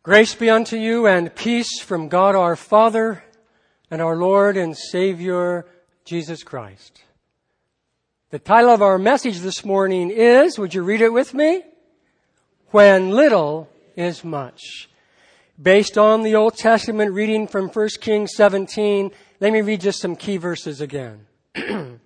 Grace be unto you and peace from God our Father and our Lord and Savior, Jesus Christ. The title of our message this morning is, would you read it with me? When Little is Much. Based on the Old Testament reading from 1 Kings 17, let me read just some key verses again. And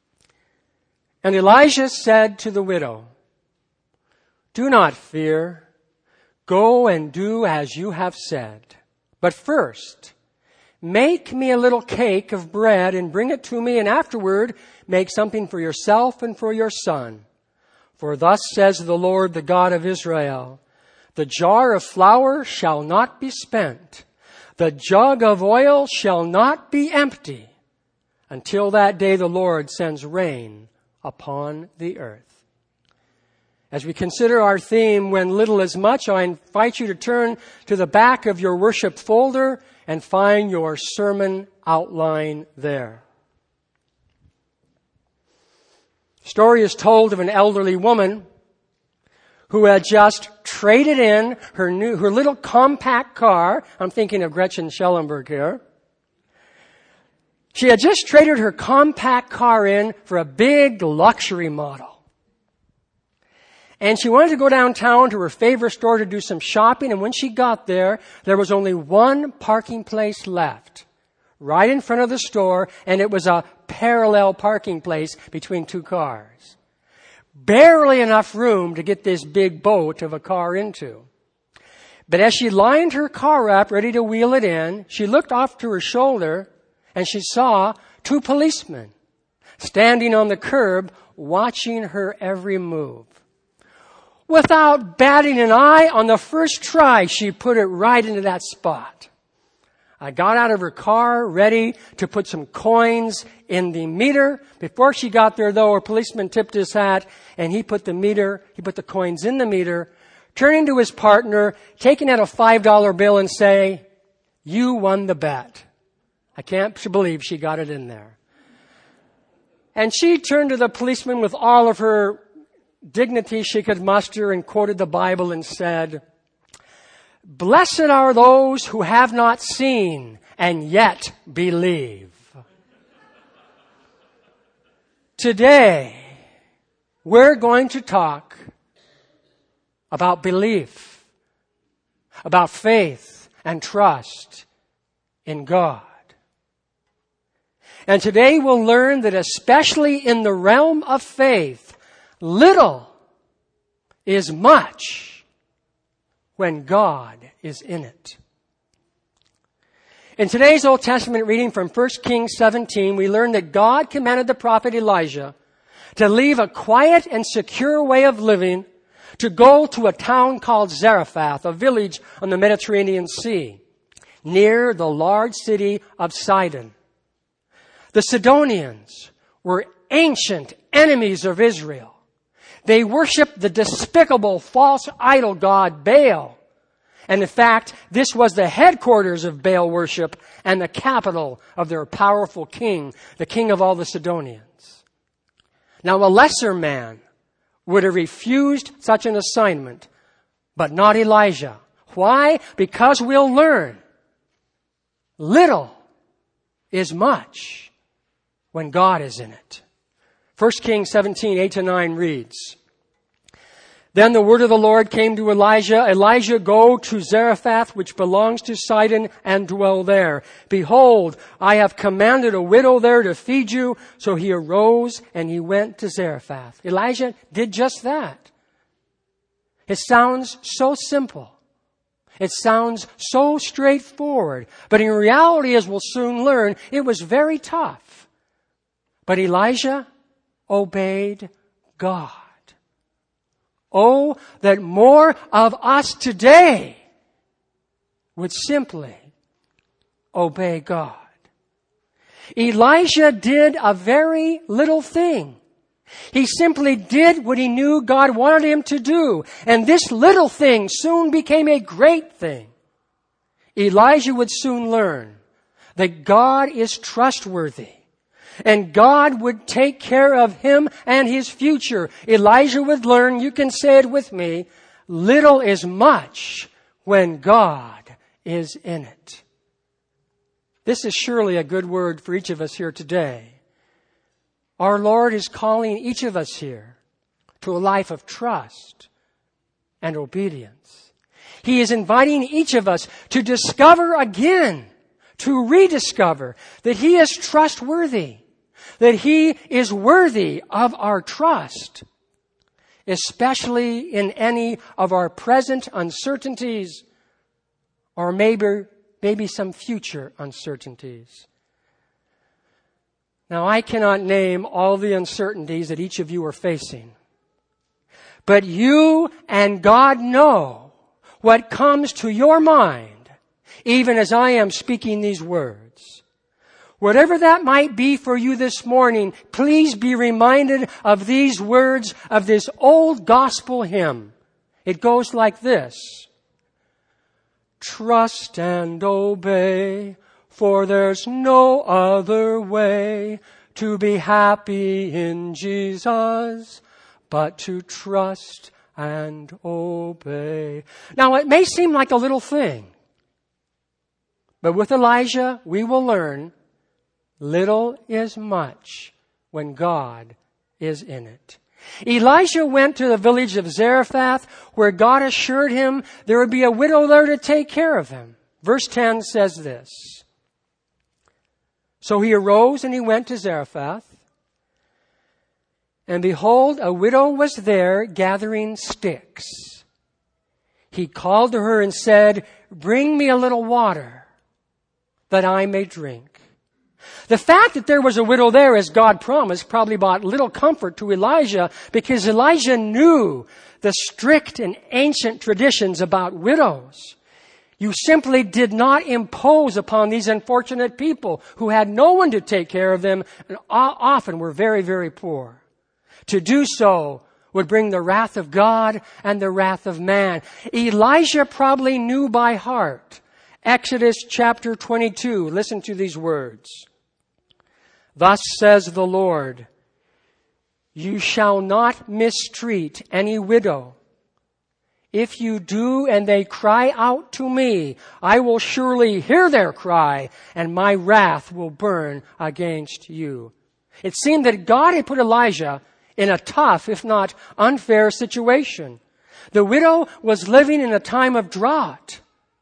Elijah said to the widow, "Do not fear. Go and do as you have said. But first, make me a little cake of bread and bring it to me, and afterward make something for yourself and for your son. For thus says the Lord, the God of Israel, the jar of flour shall not be spent. The jug of oil shall not be empty until that day the Lord sends rain upon the earth." As we consider our theme, When Little is Much, I invite you to turn to the back of your worship folder and find your sermon outline there. The story is told of an elderly woman who had just traded in her little compact car. I'm thinking of Gretchen Schellenberg here. She had just traded her compact car in for a big luxury model. And she wanted to go downtown to her favorite store to do some shopping. And when she got there, there was only one parking place left, right in front of the store. And it was a parallel parking place between two cars. Barely enough room to get this big boat of a car into. But as she lined her car up, ready to wheel it in, she looked off to her shoulder and she saw two policemen standing on the curb watching her every move. Without batting an eye, on the first try, she put it right into that spot. I got out of her car, ready to put some coins in the meter. Before she got there, though, a policeman tipped his hat, and he put the coins in the meter, turning to his partner, taking out a $5 bill and say, "You won the bet." I can't believe she got it in there. And she turned to the policeman with all of her dignity she could muster and quoted the Bible and said, "Blessed are those who have not seen and yet believe." Today, we're going to talk about belief, about faith and trust in God. And today we'll learn that especially in the realm of faith, little is much when God is in it. In today's Old Testament reading from 1 Kings 17, we learn that God commanded the prophet Elijah to leave a quiet and secure way of living to go to a town called Zarephath, a village on the Mediterranean Sea, near the large city of Sidon. The Sidonians were ancient enemies of Israel. They worshiped the despicable false idol god Baal. And in fact, this was the headquarters of Baal worship and the capital of their powerful king, the king of all the Sidonians. Now, a lesser man would have refused such an assignment, but not Elijah. Why? Because we'll learn little is much when God is in it. 1 Kings 17, 8-9 reads, "Then the word of the Lord came to Elijah, 'Elijah, go to Zarephath, which belongs to Sidon, and dwell there. Behold, I have commanded a widow there to feed you.' So he arose and he went to Zarephath." Elijah did just that. It sounds so simple. It sounds so straightforward. But in reality, as we'll soon learn, it was very tough. But Elijah obeyed God. Oh, that more of us today would simply obey God. Elijah did a very little thing. He simply did what he knew God wanted him to do. And this little thing soon became a great thing. Elijah would soon learn that God is trustworthy. And God would take care of him and his future. Elijah would learn, you can say it with me, little is much when God is in it. This is surely a good word for each of us here today. Our Lord is calling each of us here to a life of trust and obedience. He is inviting each of us to discover again, to rediscover that He is trustworthy, that He is worthy of our trust, especially in any of our present uncertainties or maybe some future uncertainties. Now, I cannot name all the uncertainties that each of you are facing. But you and God know what comes to your mind, even as I am speaking these words. Whatever that might be for you this morning, please be reminded of these words of this old gospel hymn. It goes like this. Trust and obey, for there's no other way to be happy in Jesus but to trust and obey. Now, it may seem like a little thing, but with Elijah, we will learn little is much when God is in it. Elijah went to the village of Zarephath, where God assured him there would be a widow there to take care of him. Verse 10 says this. So he arose and he went to Zarephath, and behold, a widow was there gathering sticks. He called to her and said, bring me a little water that I may drink. The fact that there was a widow there, as God promised, probably brought little comfort to Elijah, because Elijah knew the strict and ancient traditions about widows. You simply did not impose upon these unfortunate people who had no one to take care of them and often were very, very poor. To do so would bring the wrath of God and the wrath of man. Elijah probably knew by heart Exodus chapter 22. Listen to these words. Thus says the Lord, you shall not mistreat any widow. If you do and they cry out to me, I will surely hear their cry, and my wrath will burn against you. It seemed that God had put Elijah in a tough, if not unfair situation. The widow was living in a time of drought.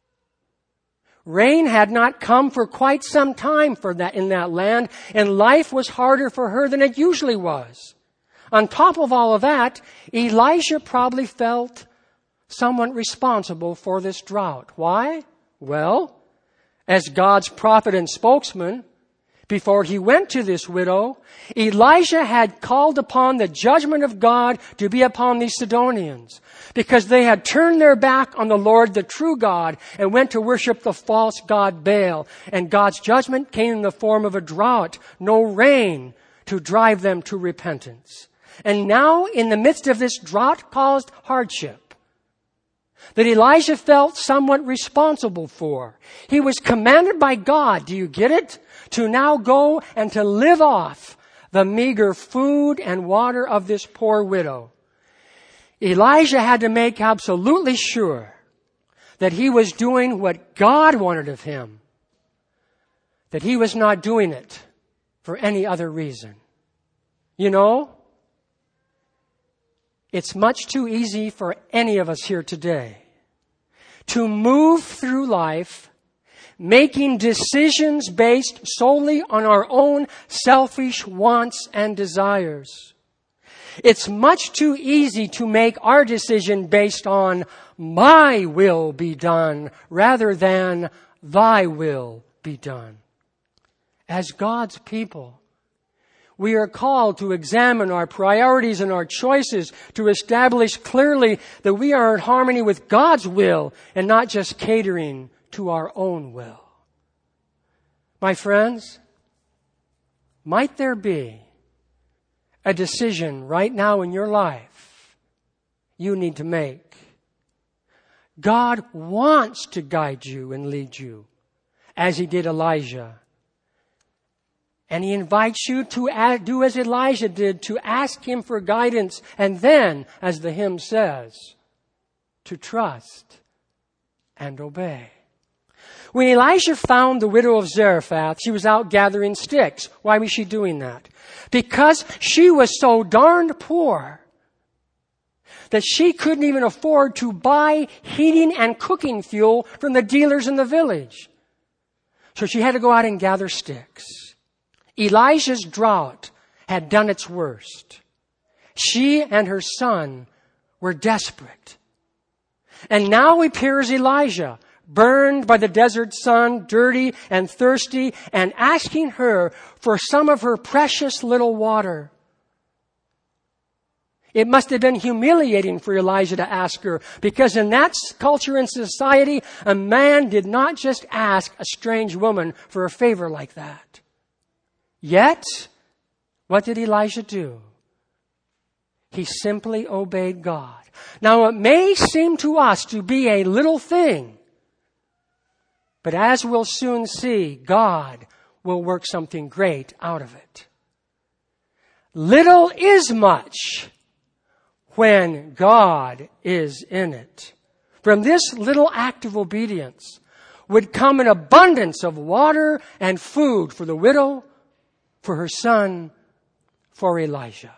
Rain had not come for quite some time in that land, and life was harder for her than it usually was. On top of all of that, Elijah probably felt somewhat responsible for this drought. Why? Well, as God's prophet and spokesman, before he went to this widow, Elijah had called upon the judgment of God to be upon these Sidonians, because they had turned their back on the Lord, the true God, and went to worship the false god Baal. And God's judgment came in the form of a drought, no rain to drive them to repentance. And now, in the midst of this drought-caused hardship that Elijah felt somewhat responsible for, he was commanded by God, do you get it? To now go and to live off the meager food and water of this poor widow. Elijah had to make absolutely sure that he was doing what God wanted of him, that he was not doing it for any other reason. You know, it's much too easy for any of us here today to move through life making decisions based solely on our own selfish wants and desires. It's much too easy to make our decision based on my will be done rather than thy will be done. As God's people, we are called to examine our priorities and our choices to establish clearly that we are in harmony with God's will and not just catering to our own will. My friends, might there be a decision right now in your life you need to make? God wants to guide you and lead you as He did Elijah. And He invites you to do as Elijah did, to ask Him for guidance, and then, as the hymn says, to trust and obey. When Elijah found the widow of Zarephath, she was out gathering sticks. Why was she doing that? Because she was so darned poor that she couldn't even afford to buy heating and cooking fuel from the dealers in the village. So she had to go out and gather sticks. Elijah's drought had done its worst. She and her son were desperate. And now appears Elijah, burned by the desert sun, dirty and thirsty, and asking her for some of her precious little water. It must have been humiliating for Elijah to ask her, because in that culture and society, a man did not just ask a strange woman for a favor like that. Yet, what did Elijah do? He simply obeyed God. Now, it may seem to us to be a little thing, but as we'll soon see, God will work something great out of it. Little is much when God is in it. From this little act of obedience would come an abundance of water and food for the widow, for her son, for Elijah.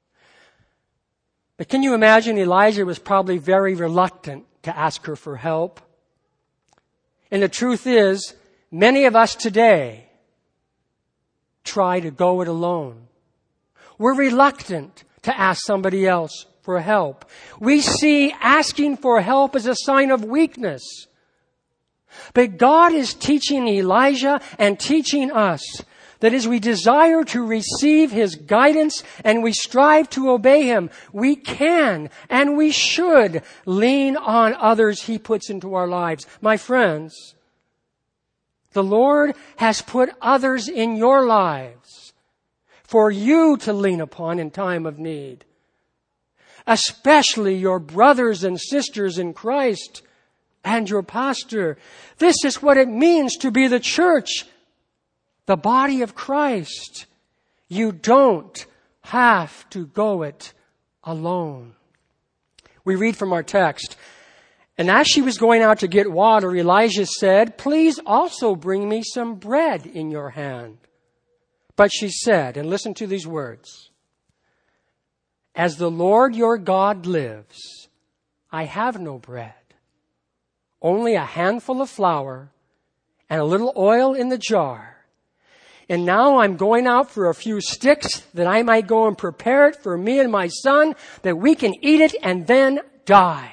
But can you imagine Elijah was probably very reluctant to ask her for help? And the truth is, many of us today try to go it alone. We're reluctant to ask somebody else for help. We see asking for help as a sign of weakness. But God is teaching Elijah and teaching us that as we desire to receive His guidance and we strive to obey Him, we can and we should lean on others He puts into our lives. My friends, the Lord has put others in your lives for you to lean upon in time of need. Especially your brothers and sisters in Christ and your pastor. This is what it means to be the church, the body of Christ. You don't have to go it alone. We read from our text, and as she was going out to get water, Elijah said, "Please also bring me some bread in your hand." But she said, and listen to these words, "As the Lord your God lives, I have no bread, only a handful of flour and a little oil in the jar. And now I'm going out for a few sticks that I might go and prepare it for me and my son, that we can eat it and then die."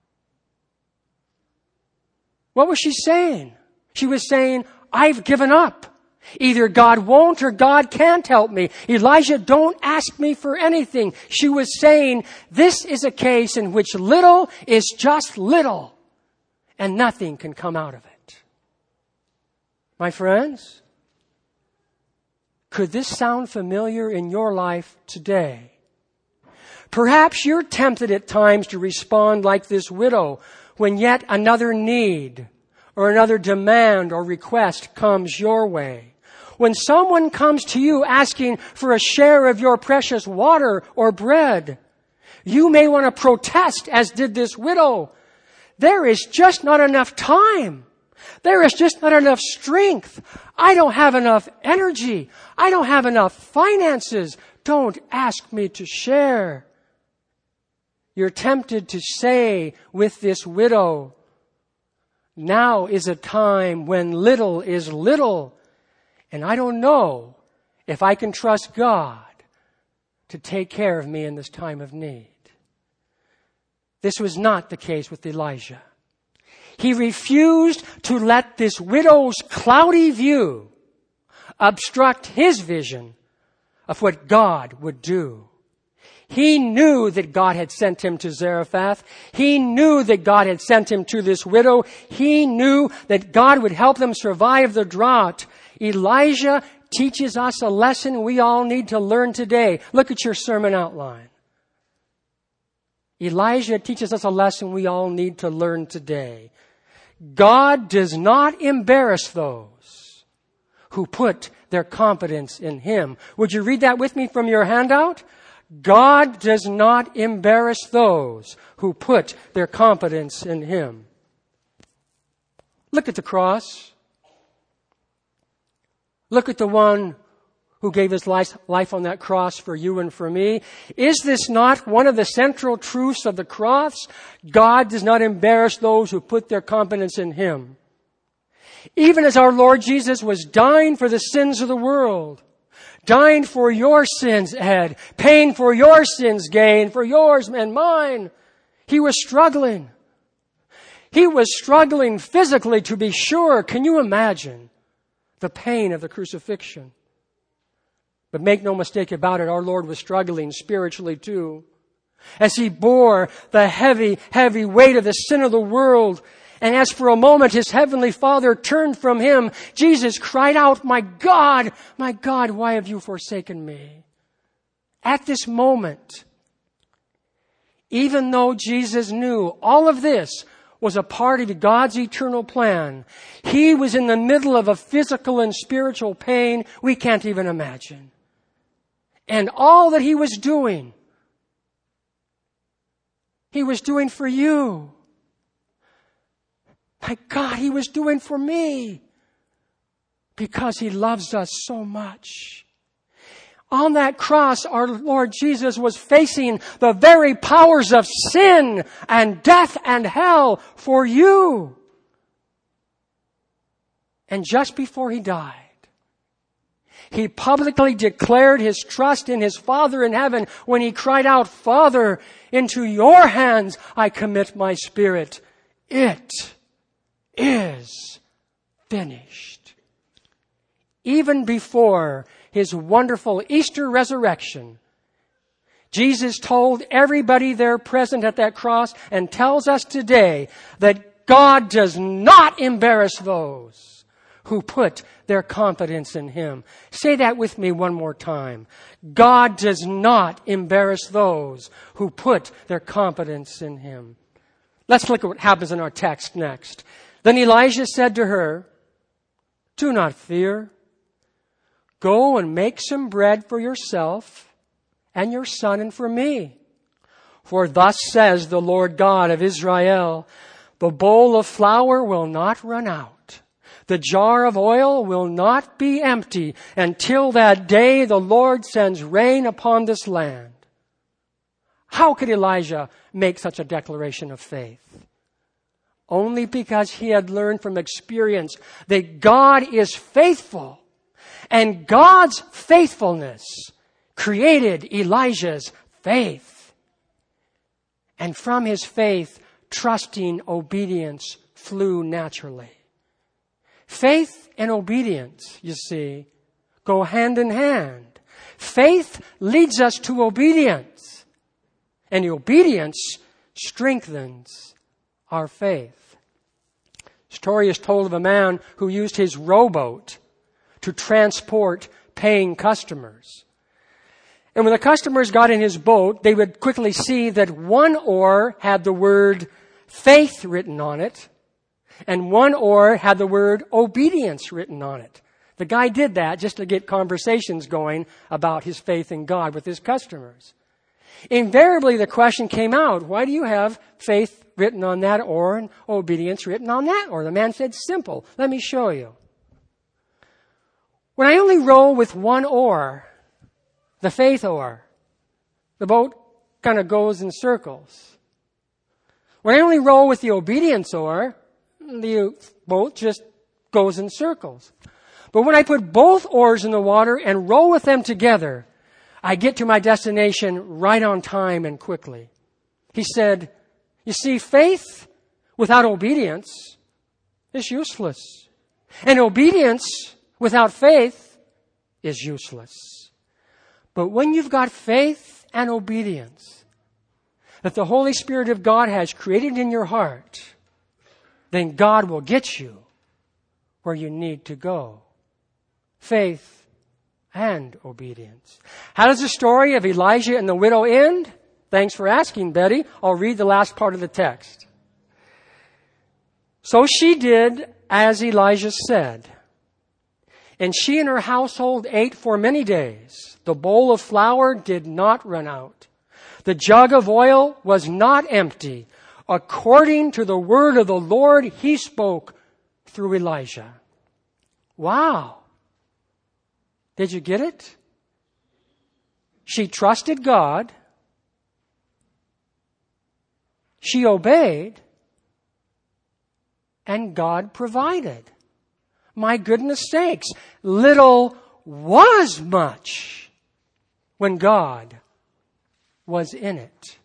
What was she saying? She was saying, I've given up. Either God won't or God can't help me. Elijah, don't ask me for anything. She was saying, this is a case in which little is just little and nothing can come out of it. My friends, could this sound familiar in your life today? Perhaps you're tempted at times to respond like this widow when yet another need or another demand or request comes your way. When someone comes to you asking for a share of your precious water or bread, you may want to protest, as did this widow. There is just not enough time. There is just not enough strength. I don't have enough energy. I don't have enough finances. Don't ask me to share. You're tempted to say with this widow, now is a time when little is little. And I don't know if I can trust God to take care of me in this time of need. This was not the case with Elijah. He refused to let this widow's cloudy view obstruct his vision of what God would do. He knew that God had sent him to Zarephath. He knew that God had sent him to this widow. He knew that God would help them survive the drought. Elijah teaches us a lesson we all need to learn today. Look at your sermon outline. Elijah teaches us a lesson we all need to learn today. God does not embarrass those who put their confidence in Him. Would you read that with me from your handout? God does not embarrass those who put their confidence in Him. Look at the cross. Look at the one who gave his life on that cross for you and for me. Is this not one of the central truths of the cross? God does not embarrass those who put their confidence in him. Even as our Lord Jesus was dying for the sins of the world, dying for your sins, Ed, paying for your sins, Gay, and for yours and mine, he was struggling. He was struggling physically, to be sure. Can you imagine the pain of the crucifixion? But make no mistake about it, our Lord was struggling spiritually too. As he bore the heavy, heavy weight of the sin of the world, and as for a moment his heavenly Father turned from him, Jesus cried out, my God, why have you forsaken me? At this moment, even though Jesus knew all of this was a part of God's eternal plan, he was in the middle of a physical and spiritual pain we can't even imagine. And all that he was doing for you. My God, he was doing for me because he loves us so much. On that cross, our Lord Jesus was facing the very powers of sin and death and hell for you. And just before he died, he publicly declared his trust in his Father in heaven when he cried out, Father, into your hands I commit my spirit. It is finished. Even before his wonderful Easter resurrection, Jesus told everybody there present at that cross and tells us today that God does not embarrass those who put their confidence in him. Say that with me one more time. God does not embarrass those who put their confidence in him. Let's look at what happens in our text next. Then Elijah said to her, do not fear. Go and make some bread for yourself and your son and for me. For thus says the Lord God of Israel, the bowl of flour will not run out. The jar of oil will not be empty until that day the Lord sends rain upon this land. How could Elijah make such a declaration of faith? Only because he had learned from experience that God is faithful. And God's faithfulness created Elijah's faith. And from his faith, trusting obedience flew naturally. Faith and obedience, you see, go hand in hand. Faith leads us to obedience, and the obedience strengthens our faith. Story is told of a man who used his rowboat to transport paying customers. And when the customers got in his boat, they would quickly see that one oar had the word faith written on it, and one oar had the word obedience written on it. The guy did that just to get conversations going about his faith in God with his customers. Invariably, the question came out, why do you have faith written on that oar and obedience written on that oar? The man said, simple. Let me show you. When I only row with one oar, the faith oar, the boat kind of goes in circles. When I only row with the obedience oar, the boat just goes in circles. But when I put both oars in the water and row with them together, I get to my destination right on time and quickly. He said, you see, faith without obedience is useless. And obedience without faith is useless. But when you've got faith and obedience that the Holy Spirit of God has created in your heart, then God will get you where you need to go. Faith and obedience. How does the story of Elijah and the widow end? Thanks for asking, Betty. I'll read the last part of the text. So she did as Elijah said, and she and her household ate for many days. The bowl of flour did not run out. The jug of oil was not empty. According to the word of the Lord, he spoke through Elijah. Wow. Did you get it? She trusted God. She obeyed. And God provided. My goodness sakes, little was much when God was in it.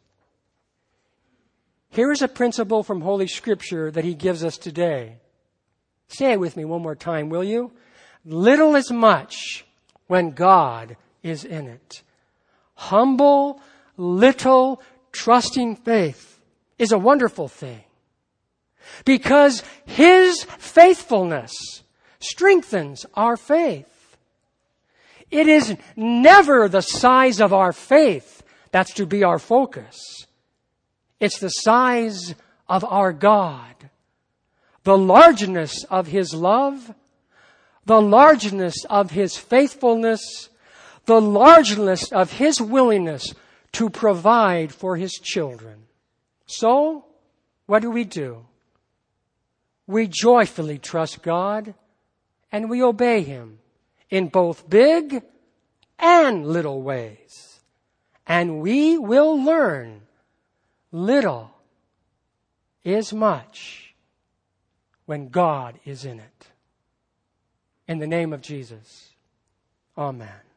Here is a principle from Holy Scripture that He gives us today. Say it with me one more time, will you? Little is much when God is in it. Humble, little, trusting faith is a wonderful thing. Because His faithfulness strengthens our faith. It is never the size of our faith that's to be our focus. It's the size of our God. The largeness of His love, the largeness of His faithfulness, the largeness of His willingness to provide for His children. So, what do? We joyfully trust God and we obey Him in both big and little ways. And we will learn little is much when God is in it. In the name of Jesus, amen.